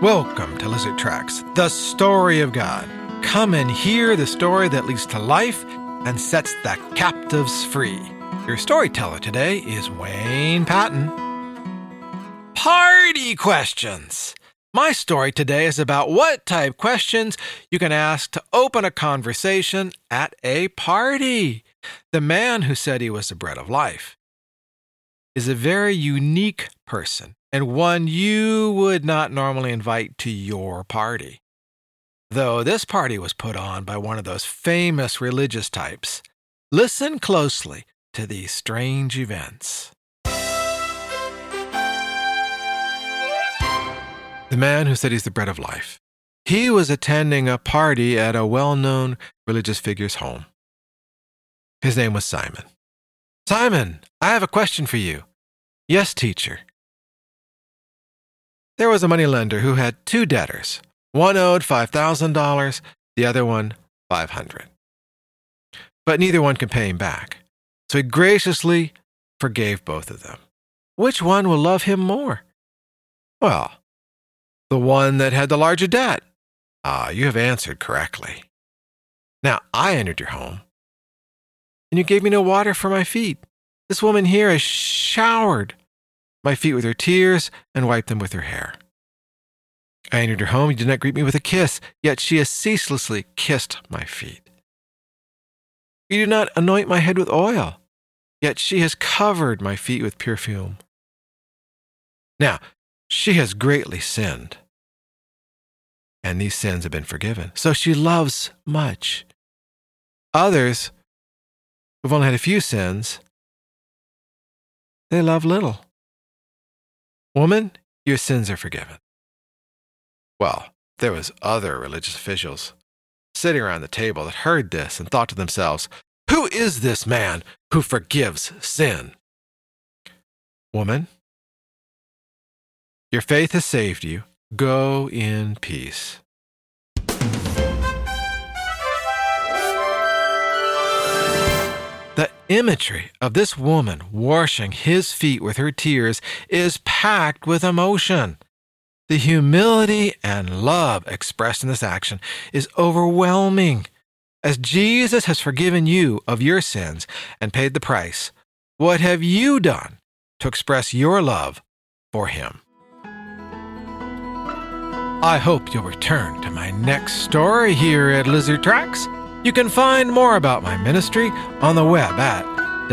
Welcome to Lizard Tracks, the story of God. Come and hear the story that leads to life and sets the captives free. Your storyteller today is Wayne Patton. Party questions. My story today is about what type questions you can ask to open a conversation at a party. The man who said he was the bread of life is a very unique person and one you would not normally invite to your party. Though this party was put on by one of those famous religious types, listen closely to these strange events. The man who said he's the bread of life. He was attending a party at a well-known religious figure's home. His name was Simon. Simon, I have a question for you. Yes, teacher. There was a moneylender who had two debtors. One owed $5,000, the other one $500. But neither one could pay him back. So he graciously forgave both of them. Which one will love him more? Well, the one that had the larger debt. You have answered correctly. Now, I entered your home, and you gave me no water for my feet. This woman here has showered my feet with her tears and wiped them with her hair. I entered her home. You did not greet me with a kiss, yet she has ceaselessly kissed my feet. You did not anoint my head with oil, yet she has covered my feet with perfume. Now, she has greatly sinned, and these sins have been forgiven. So she loves much. Others, who've only had a few sins, they love little. Woman, your sins are forgiven. Well, there was other religious officials sitting around the table that heard this and thought to themselves, who is this man who forgives sin? Woman, your faith has saved you. Go in peace. The imagery of this woman washing his feet with her tears is packed with emotion. The humility and love expressed in this action is overwhelming. As Jesus has forgiven you of your sins and paid the price, what have you done to express your love for him? I hope you'll return to my next story here at Lizard Tracks. You can find more about my ministry on the web at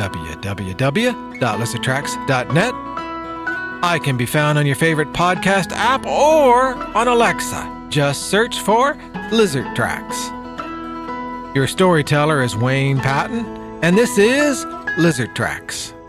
www.lizardtracks.net. I can be found on your favorite podcast app or on Alexa. Just search for Lizard Tracks. Your storyteller is Wayne Patton, and this is Lizard Tracks.